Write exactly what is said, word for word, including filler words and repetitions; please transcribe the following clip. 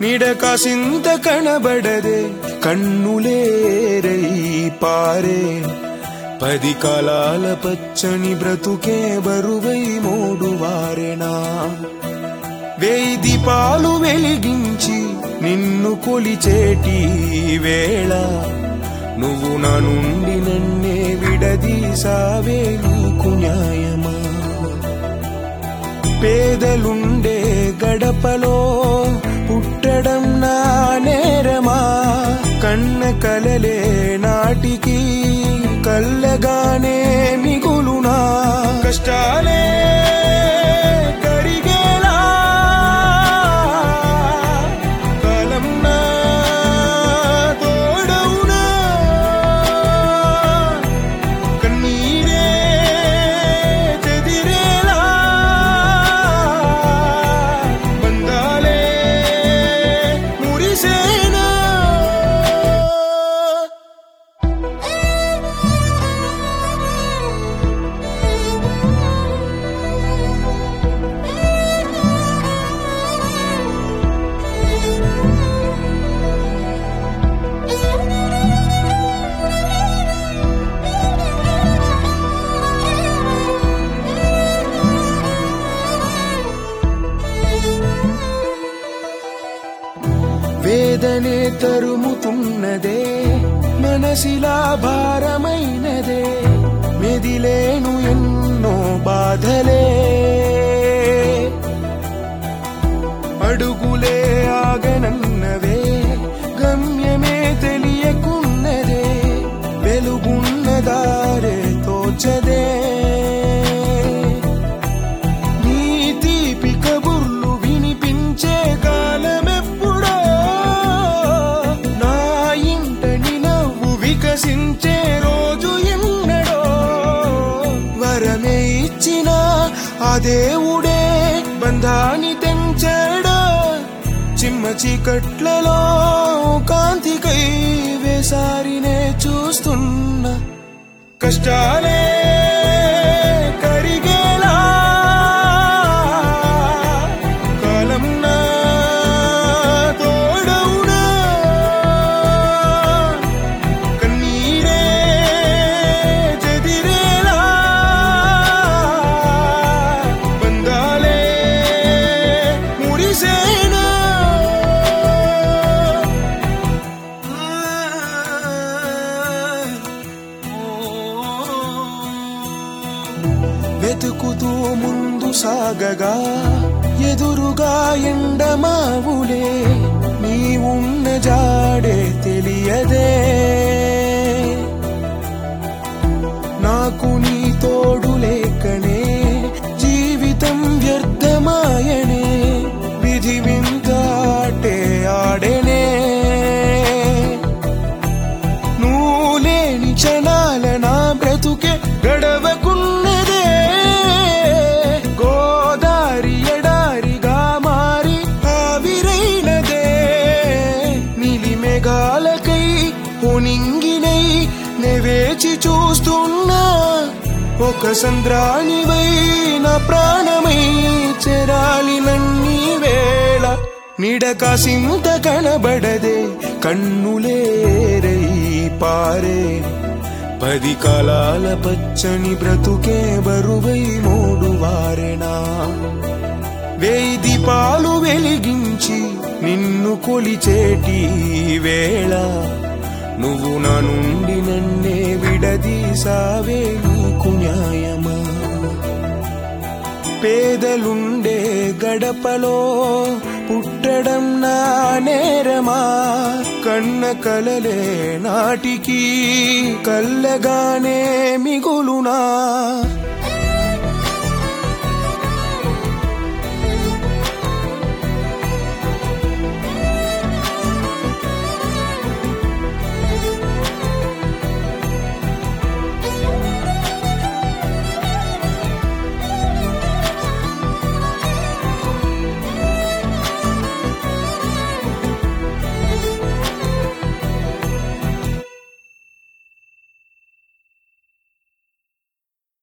నిడకాసింత కనబడదే కన్నులేరై పారే పది కాలాల పచ్చని బ్రతుకే బరువై మూడు వారెనా వేయి దీపాలు వెలిగించి నిన్ను కొలిచేటి వేళ నువ్వు నా నుండి నన్నే విడదీసావే నీకు న్యాయమా పేదలుండే గడపలో పుట్టడం నా నేరమా కన్న కలలే నాటికి కల్లగానే మిగులునా కష్టాలే కరిగేలా కాలం నా తోడవునా కన్నీరే చెదిరేలా బంధాలే మురిసేనా వేదనే తరుముతున్నదే మనసిలా భారమైనదే మెదిలేను ఎన్నో బాధలే అడుగులే ఆగనన్నవే గమ్యమే తెలియకున్నదే వెలుగున్నదారే తోచదే నీ తీపి కబుర్లు వినిపించే కాలమెప్పుడో నా ఇంటని నవ్వు వికసించే రోజు ఎన్నడో వరమే ఇచ్చిన ఆ దేవుడే బంధాన్ని తెంచాడో చిమ్మ చీకట్లలో కాంతికై వేసారినే చూస్తున్నా కష్టాలే కరిగేలా కాలం నా తోడవునా కన్నీరే చెదిరేలా బంధాలే మురిసేనా వెతుకుతూ ముందు సాగగా ఎదురుగా ఎండమావులే నీ ఉన్న జాడే తెలియదే నాకు నీ తోడు లేకనే జీవితం వ్యర్థమాయనే విధి వింత ఆటే ఆడెనే నువ్వు లేని క్షణాల నా బ్రతుకే గడవకున్నదే గోదారి ఎడారిగా మారి ఆవిరైనదే నీలి మేఘాలకై ఉనింగినై నెవేచి చూస్తున్నా ఒక సంద్రానివై నా ప్రాణమై చెరాలి నన్ని వేళ నిడకాసింత కనబడదే కన్నులేరై పారే పది కాలాల పచ్చని బ్రతుకే బరువై మూడు వారెనా వేయి దీపాలు వెలిగించి నిన్ను కొలిచేటి వేళ నువ్వు నా నుండి నన్నే విడదీసావే నీకు న్యాయమా పేదలుండే గడపలో పుట్టడం నా నేరమా కన్న కలలే నాటికి కల్లగానే మిగులునా